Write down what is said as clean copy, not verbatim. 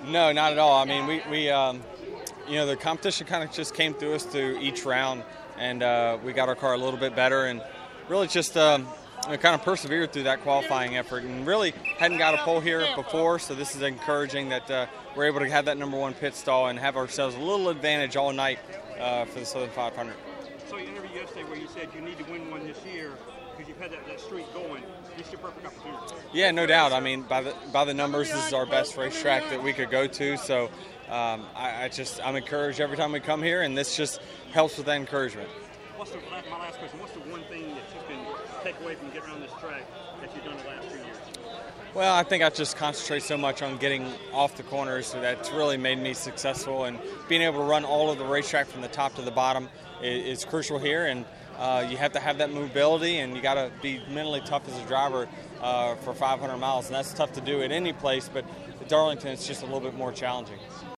No, not at all. I mean, the competition kind of just came through us through each round, and we got our car a little bit better, and really just kind of persevered through that qualifying effort, and really hadn't got a pole here before, so this is encouraging that we're able to have that number one pit stall and have ourselves a little advantage all night for the Southern 500. So you interviewed yesterday where you said you need to win one this year because you've had that streak going. This is your perfect opportunity. Yeah, no doubt. I mean, by the numbers, this is our best racetrack that we could go to. So I'm encouraged every time we come here, and this just helps with that encouragement. My last question? What's the one thing that you can take away from getting around this track that you've done the last 2 years? Well, I think I just concentrate so much on getting off the corners, so that's really made me successful. And being able to run all of the racetrack from the top to the bottom is crucial here. And you have to have that mobility, and you got to be mentally tough as a driver for 500 miles. And that's tough to do at any place, but at Darlington, it's just a little bit more challenging.